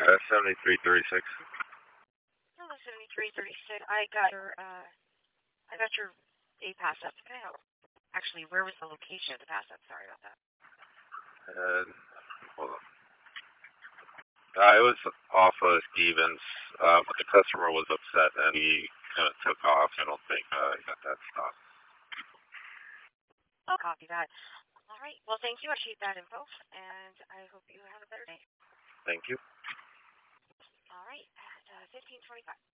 7336. Hello, 7336. I got your A pass up. Can I help? Actually, where was the location of the pass up? Sorry about that. Hold on. It was off of Stevens, but the customer was upset and he kind of took off. I don't think he got that stop. I'll copy that. All right. Well, thank you. I appreciate that info, and I hope you have a better day. Thank you. All right. At 15:25.